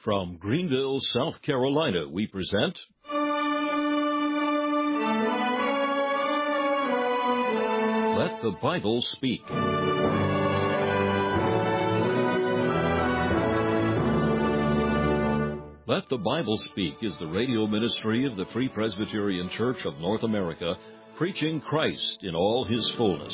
From Greenville, South Carolina, we present Let the Bible Speak. Let the Bible Speak is the radio ministry of the Free Presbyterian Church of North America, preaching Christ in all His fullness.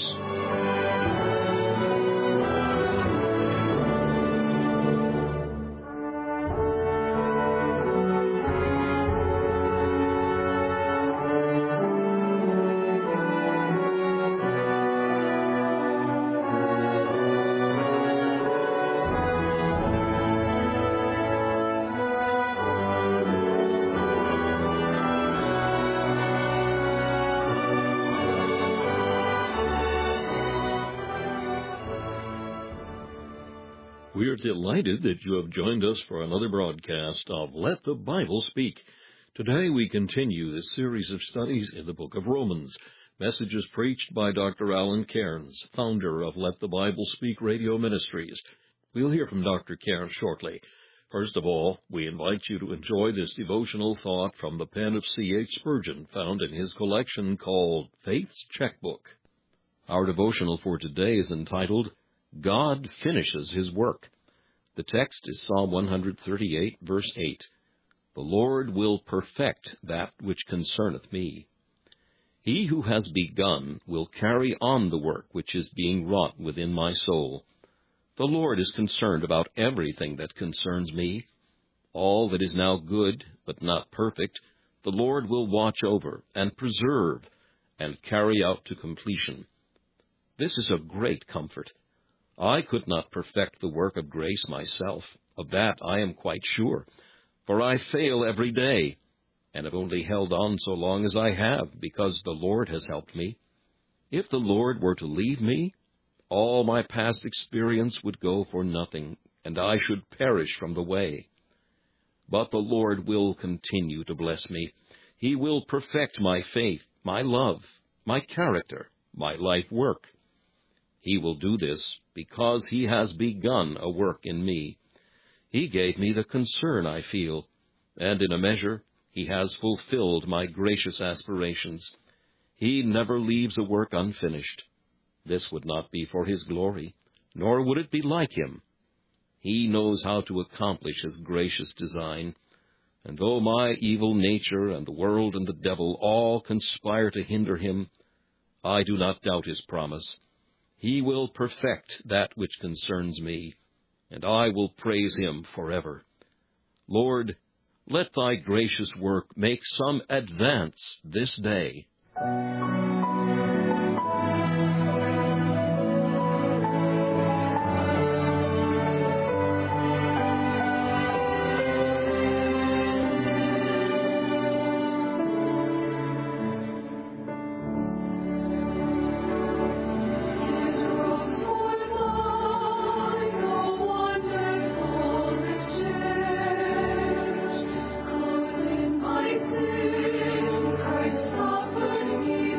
We are delighted that you have joined us for another broadcast of Let the Bible Speak. Today we continue this series of studies in the book of Romans, messages preached by Dr. Alan Cairns, founder of Let the Bible Speak Radio Ministries. We'll hear from Dr. Cairns shortly. First of all, we invite you to enjoy this devotional thought from the pen of C.H. Spurgeon, found in his collection called Faith's Checkbook. Our devotional for today is entitled, God Finishes His Work. The text is Psalm 138, verse 8. The Lord will perfect that which concerneth me. He who has begun will carry on the work which is being wrought within my soul. The Lord is concerned about everything that concerns me. All that is now good, but not perfect, the Lord will watch over and preserve and carry out to completion. This is a great comfort. I could not perfect the work of grace myself. Of that I am quite sure, for I fail every day, and have only held on so long as I have, because the Lord has helped me. If the Lord were to leave me, all my past experience would go for nothing, and I should perish from the way. But the Lord will continue to bless me. He will perfect my faith, my love, my character, my life work. He will do this because He has begun a work in me. He gave me the concern I feel, and in a measure He has fulfilled my gracious aspirations. He never leaves a work unfinished. This would not be for His glory, nor would it be like Him. He knows how to accomplish His gracious design, and though my evil nature and the world and the devil all conspire to hinder Him, I do not doubt His promise. He will perfect that which concerns me, and I will praise Him forever. Lord, let Thy gracious work make some advance this day. Christ suffered me.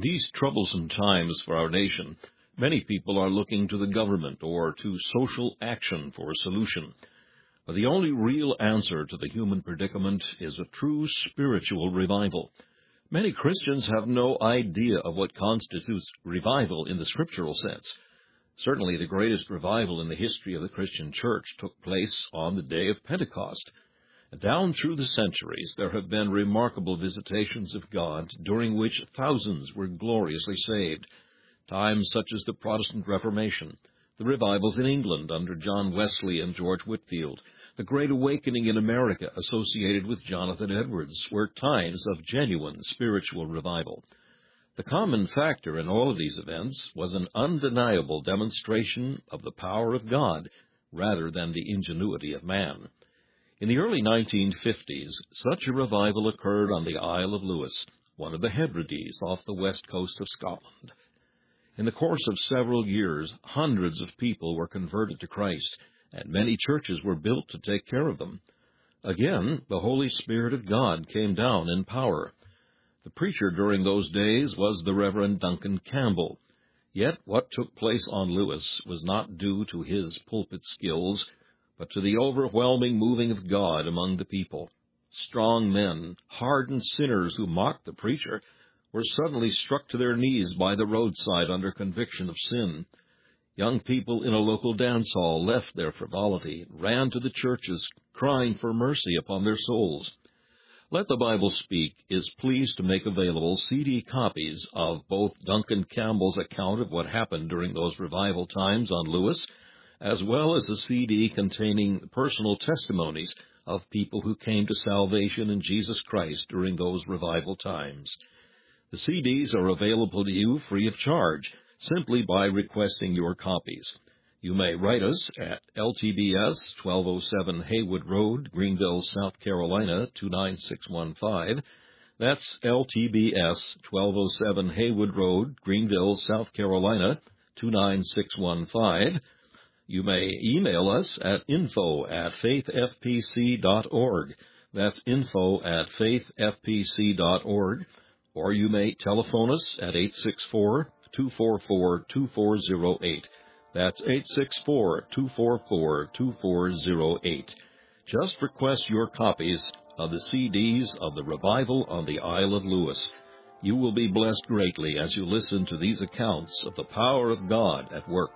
these troublesome times for our nation, many people are looking to the government or to social action for a solution. But the only real answer to the human predicament is a true spiritual revival. Many Christians have no idea of what constitutes revival in the scriptural sense. Certainly the greatest revival in the history of the Christian church took place on the day of Pentecost. Down through the centuries, there have been remarkable visitations of God, during which thousands were gloriously saved. Times such as the Protestant Reformation, the revivals in England under John Wesley and George Whitefield, the Great Awakening in America associated with Jonathan Edwards, were times of genuine spiritual revival. The common factor in all of these events was an undeniable demonstration of the power of God rather than the ingenuity of man. In the early 1950s, such a revival occurred on the Isle of Lewis, one of the Hebrides off the west coast of Scotland. In the course of several years, hundreds of people were converted to Christ, and many churches were built to take care of them. Again, the Holy Spirit of God came down in power. The preacher during those days was the Reverend Duncan Campbell. Yet what took place on Lewis was not due to his pulpit skills, but to the overwhelming moving of God among the people. Strong men, hardened sinners who mocked the preacher, were suddenly struck to their knees by the roadside under conviction of sin. Young people in a local dance hall left their frivolity and ran to the churches, crying for mercy upon their souls. Let the Bible Speak is pleased to make available CD copies of both Duncan Campbell's account of what happened during those revival times on Lewis, as well as a CD containing personal testimonies of people who came to salvation in Jesus Christ during those revival times. The CDs are available to you free of charge, simply by requesting your copies. You may write us at LTBS 1207 Haywood Road, Greenville, South Carolina, 29615. That's LTBS 1207 Haywood Road, Greenville, South Carolina, 29615. You may email us at info@faithfpc.org. That's info@faithfpc.org. Or you may telephone us at 864-244-2408. That's 864-244-2408. Just request your copies of the CDs of the Revival on the Isle of Lewis. You will be blessed greatly as you listen to these accounts of the power of God at work.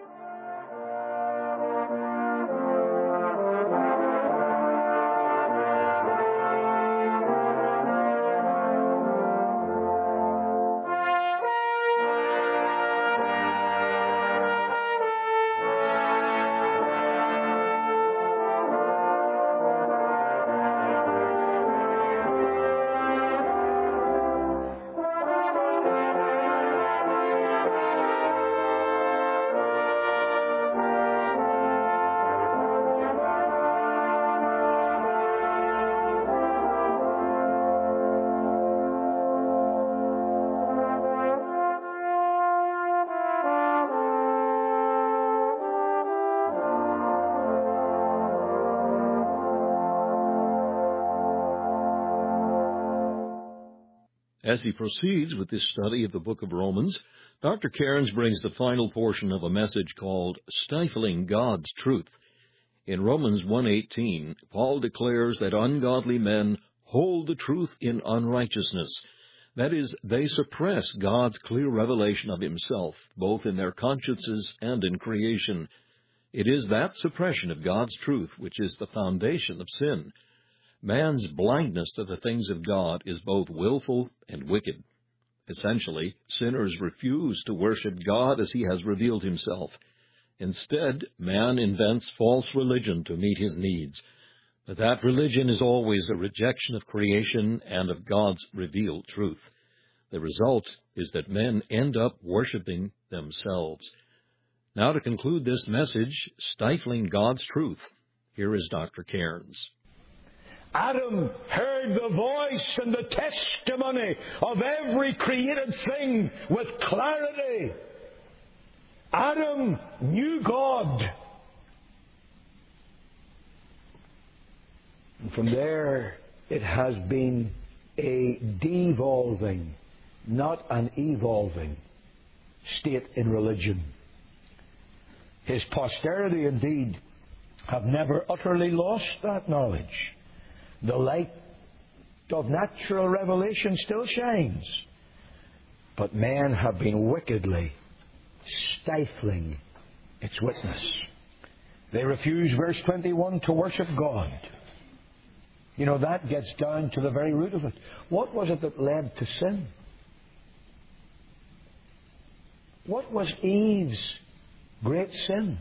As he proceeds with this study of the book of Romans, Dr. Cairns brings the final portion of a message called Stifling God's Truth. In Romans 1:18, Paul declares that ungodly men hold the truth in unrighteousness. That is, they suppress God's clear revelation of himself, both in their consciences and in creation. It is that suppression of God's truth which is the foundation of sin. Man's blindness to the things of God is both willful and wicked. Essentially, sinners refuse to worship God as he has revealed himself. Instead, man invents false religion to meet his needs. But that religion is always a rejection of creation and of God's revealed truth. The result is that men end up worshiping themselves. Now, to conclude this message, Stifling God's Truth, here is Dr. Cairns. Adam heard the voice and the testimony of every created thing with clarity. Adam knew God. And from there, it has been a devolving, not an evolving state in religion. His posterity, indeed, have never utterly lost that knowledge. The light of natural revelation still shines, but men have been wickedly stifling its witness. They refuse, verse 21, to worship God. You know, that gets down to the very root of it. What was it that led to sin? What was Eve's great sin?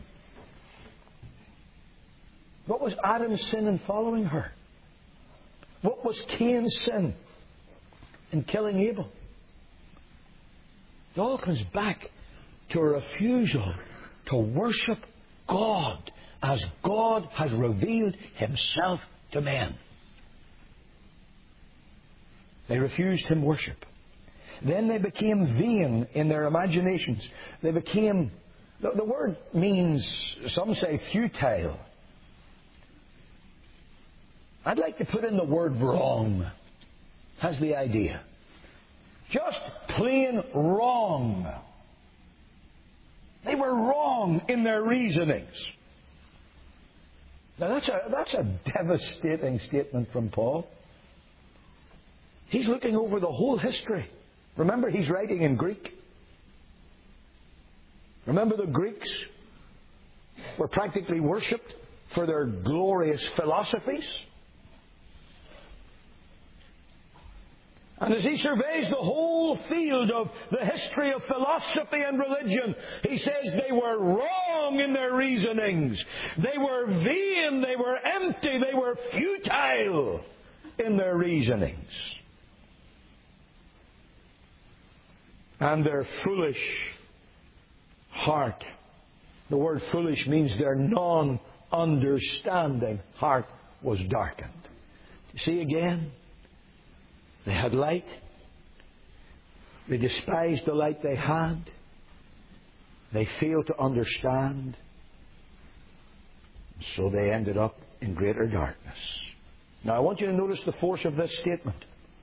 What was Adam's sin in following her? What was Cain's sin in killing Abel? It all comes back to a refusal to worship God as God has revealed Himself to men. They refused Him worship. Then they became vain in their imaginations. They became... The word means, some say, futile. I'd like to put in the word wrong. Has the idea. Just plain wrong. They were wrong in their reasonings. Now that's a devastating statement from Paul. He's looking over the whole history. Remember, he's writing in Greek. Remember, the Greeks were practically worshipped for their glorious philosophies. And as he surveys the whole field of the history of philosophy and religion, he says they were wrong in their reasonings. They were vain, they were empty, they were futile in their reasonings. And their foolish heart, the word foolish means their non-understanding heart was darkened. You see again? They had light. They despised the light they had. They failed to understand. So they ended up in greater darkness. Now I want you to notice the force of this statement.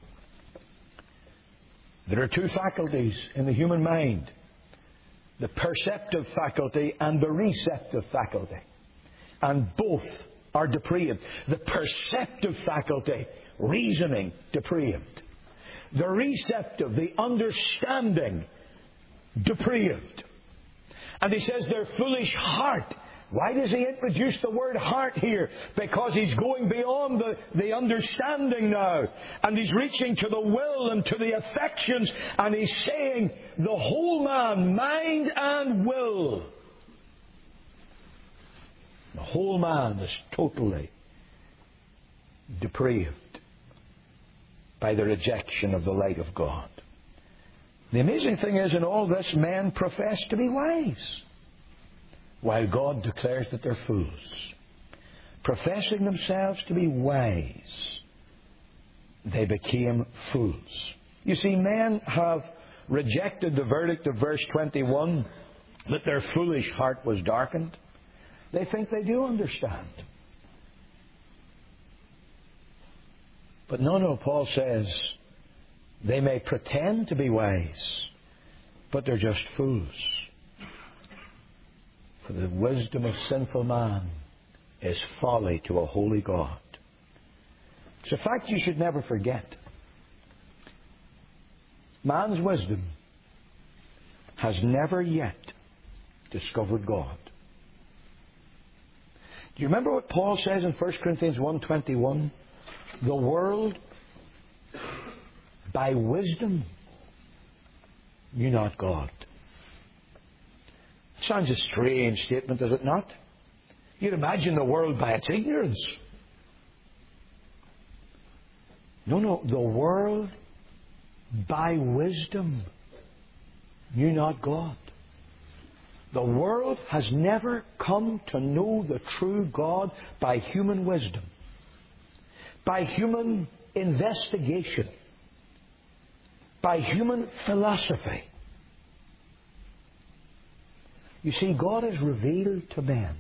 There are two faculties in the human mind. The perceptive faculty and the receptive faculty. And both are depraved. The perceptive faculty, reasoning, depraved. The receptive, the understanding, depraved. And he says their foolish heart. Why does he introduce the word heart here? Because he's going beyond the understanding now. And he's reaching to the will and to the affections. And he's saying the whole man, mind and will. The whole man is totally depraved by the rejection of the light of God. The amazing thing is, in all this, men profess to be wise, while God declares that they're fools. Professing themselves to be wise, they became fools. You see, men have rejected the verdict of verse 21 that their foolish heart was darkened. They think they do understand. But no, Paul says they may pretend to be wise, but they're just fools. For the wisdom of sinful man is folly to a holy God. It's a fact you should never forget. Man's wisdom has never yet discovered God. Do you remember what Paul says in 1 Corinthians 1:21? The world, by wisdom, knew not God. Sounds a strange statement, does it not? You'd imagine the world by its ignorance. No, the world, by wisdom, knew not God. The world has never come to know the true God by human wisdom, by human investigation, by human philosophy. You see, God is revealed to men.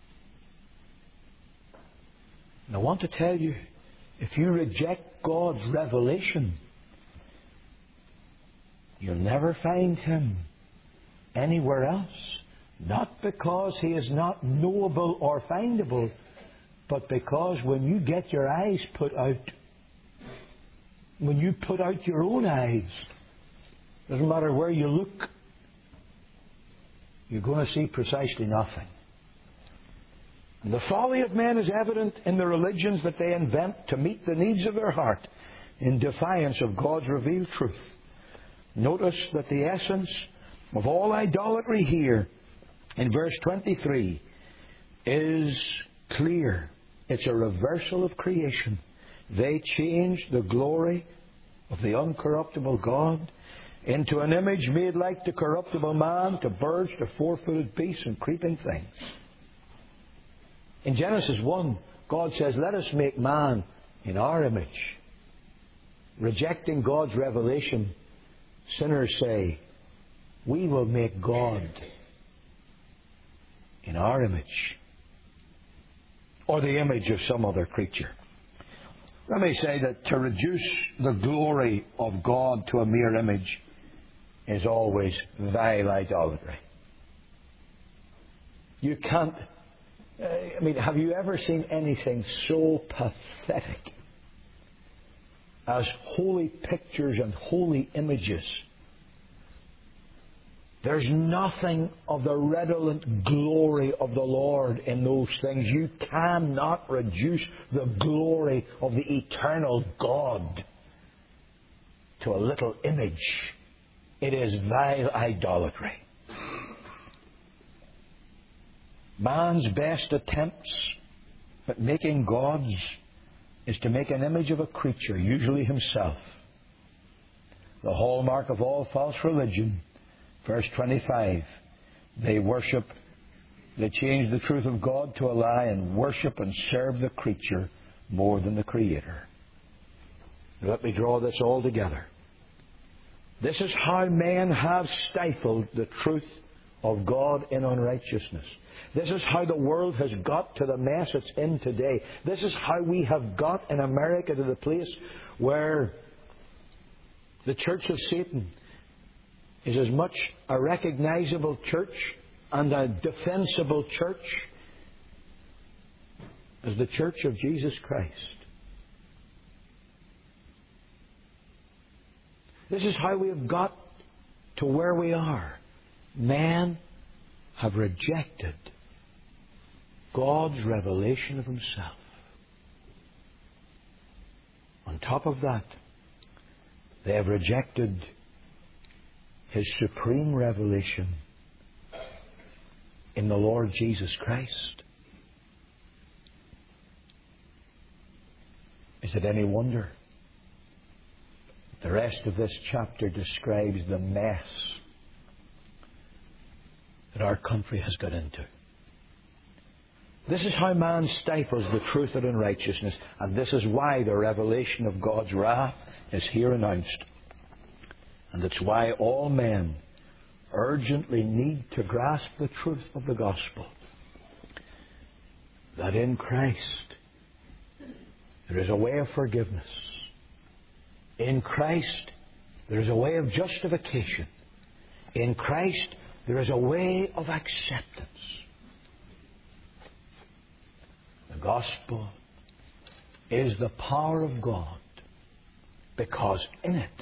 And I want to tell you, if you reject God's revelation, You'll never find Him anywhere else. Not because He is not knowable or findable, but because when you get your eyes put out, when you put out your own eyes, doesn't matter where you look, you're going to see precisely nothing. And the folly of men is evident in the religions that they invent to meet the needs of their heart in defiance of God's revealed truth. Notice that the essence of all idolatry here in verse 23 is clear. It's a reversal of creation. They changed the glory of the uncorruptible God into an image made like the corruptible man, to birds, to four-footed beasts, and creeping things. In Genesis 1, God says, let us make man in our image. Rejecting God's revelation, sinners say, we will make God in our image, or the image of some other creature. Let me say that to reduce the glory of God to a mere image is always vile idolatry. You can't... have you ever seen anything so pathetic as holy pictures and holy images? There's nothing of the redolent glory of the Lord in those things. You cannot reduce the glory of the eternal God to a little image. It is vile idolatry. Man's best attempts at making gods is to make an image of a creature, usually himself. The hallmark of all false religion. Verse 25, they change the truth of God to a lie and worship and serve the creature more than the Creator. Let me draw this all together. This is how men have stifled the truth of God in unrighteousness. This is how the world has got to the mess it's in today. This is how we have got in America to the place where the Church of Satan is as much a recognizable church and a defensible church as the Church of Jesus Christ. This is how we have got to where we are. Men have rejected God's revelation of Himself. On top of that, they have rejected His supreme revelation in the Lord Jesus Christ. Is it any wonder the rest of this chapter describes the mess that our country has got into? This is how man stifles the truth and unrighteousness, and this is why the revelation of God's wrath is here announced. And it's why all men urgently need to grasp the truth of the gospel. That in Christ there is a way of forgiveness. In Christ there is a way of justification. In Christ there is a way of acceptance. The gospel is the power of God, because in it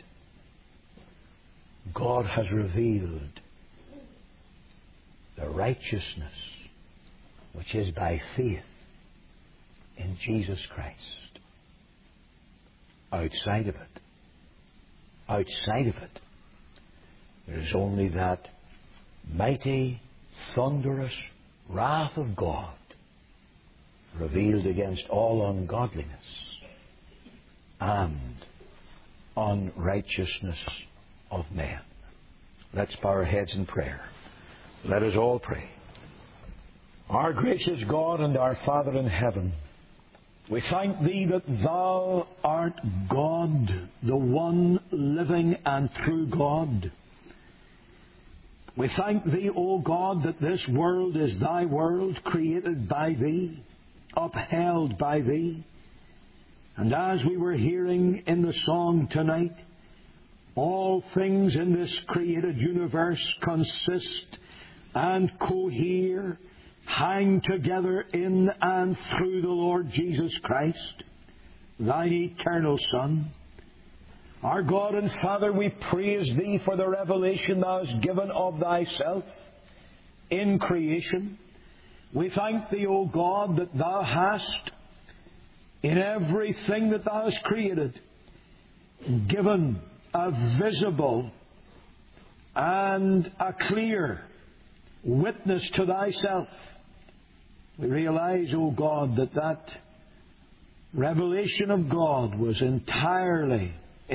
God has revealed the righteousness which is by faith in Jesus Christ. Outside of it, there is only that mighty, thunderous wrath of God revealed against all ungodliness and unrighteousness of men. Let's bow our heads in prayer. Let us all pray. Our gracious God and our Father in heaven, we thank Thee that Thou art God, the one living and true God. We thank Thee, O God, that this world is Thy world, created by Thee, upheld by Thee. And as we were hearing in the song tonight, All things in this created universe consist and cohere, hang together in and through the Lord Jesus Christ, Thine eternal Son. Our God and Father, we praise Thee for the revelation Thou hast given of Thyself in creation. We thank Thee, O God, that Thou hast, in everything that Thou hast created, given a visible and a clear witness to Thyself. We realize, O God, that revelation of God was entirely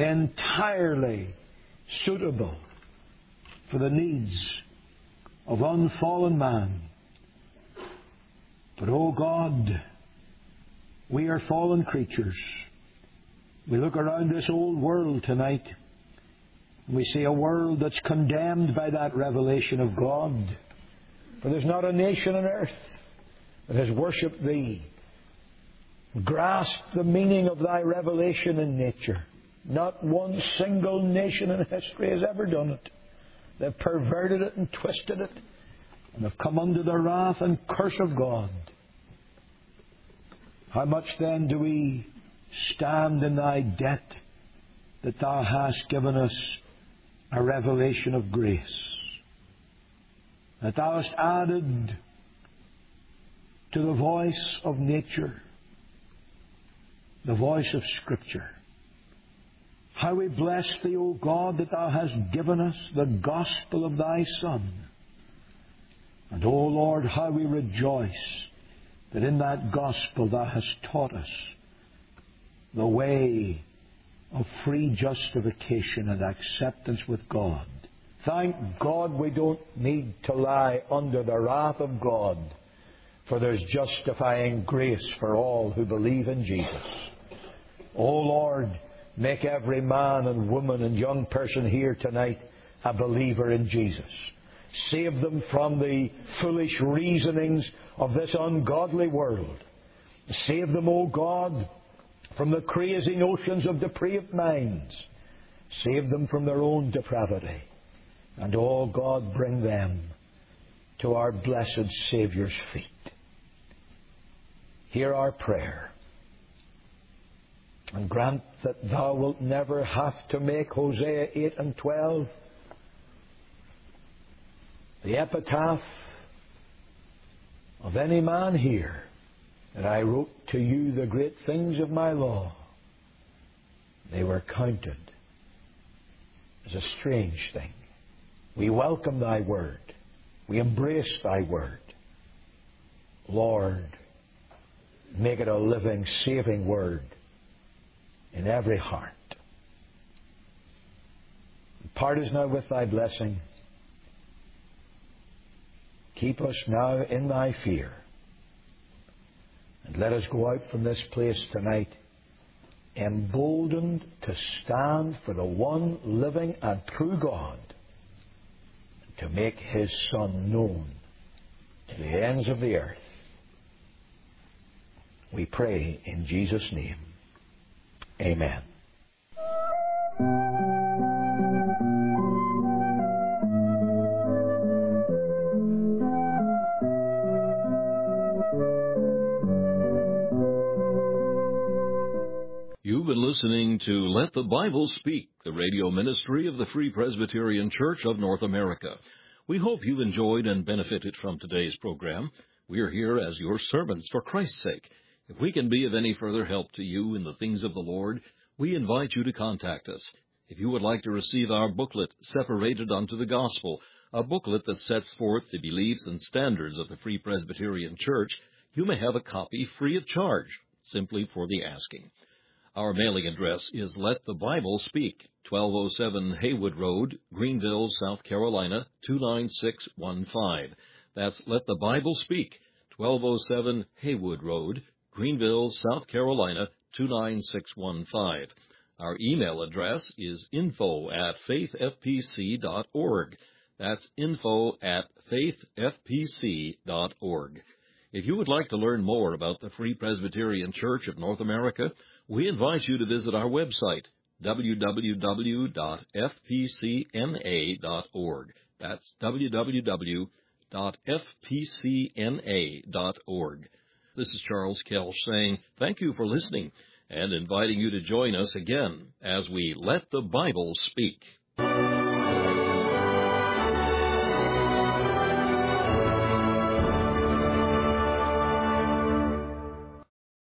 suitable for the needs of unfallen man. But, O God, we are fallen creatures. We look around this old world tonight, and we see a world that's condemned by that revelation of God. For there's not a nation on earth that has worshipped Thee, grasped the meaning of Thy revelation in nature. Not one single nation in history has ever done it. They've perverted it and twisted it, and have come under the wrath and curse of God. How much then do we stand in Thy debt that Thou hast given us a revelation of grace, that Thou hast added to the voice of nature the voice of Scripture. How we bless Thee, O God, that Thou hast given us the gospel of Thy Son. And, O Lord, how we rejoice that in that gospel Thou hast taught us the way of free justification and acceptance with God. Thank God we don't need to lie under the wrath of God, for there's justifying grace for all who believe in Jesus. O Lord, make every man and woman and young person here tonight a believer in Jesus. Save them from the foolish reasonings of this ungodly world. Save them, O God, from the crazy notions of depraved minds. Save them from their own depravity. And, O God, bring them to our blessed Saviour's feet. Hear our prayer, and grant that Thou wilt never have to make Hosea 8 and 12 the epitaph of any man here, that I wrote to you the great things of my law. They were counted as a strange thing. We welcome Thy word. We embrace Thy word. Lord, make it a living, saving word in every heart. Part us now with Thy blessing. Keep us now in Thy fear. And let us go out from this place tonight emboldened to stand for the one living and true God, to make His Son known to the ends of the earth. We pray in Jesus' name. Amen. You've been listening to Let the Bible Speak, the radio ministry of the Free Presbyterian Church of North America. We hope you've enjoyed and benefited from today's program. We are here as your servants for Christ's sake. If we can be of any further help to you in the things of the Lord, we invite you to contact us. If you would like to receive our booklet, Separated unto the Gospel, a booklet that sets forth the beliefs and standards of the Free Presbyterian Church, you may have a copy free of charge, simply for the asking. Our mailing address is Let the Bible Speak, 1207 Haywood Road, Greenville, South Carolina, 29615. That's Let the Bible Speak, 1207 Haywood Road, Greenville, South Carolina, 29615. Our email address is info@faithfpc.org. That's info@faithfpc.org. If you would like to learn more about the Free Presbyterian Church of North America, we invite you to visit our website, www.fpcna.org. That's www.fpcna.org. This is Charles Kelch saying thank you for listening and inviting you to join us again as we Let the Bible Speak.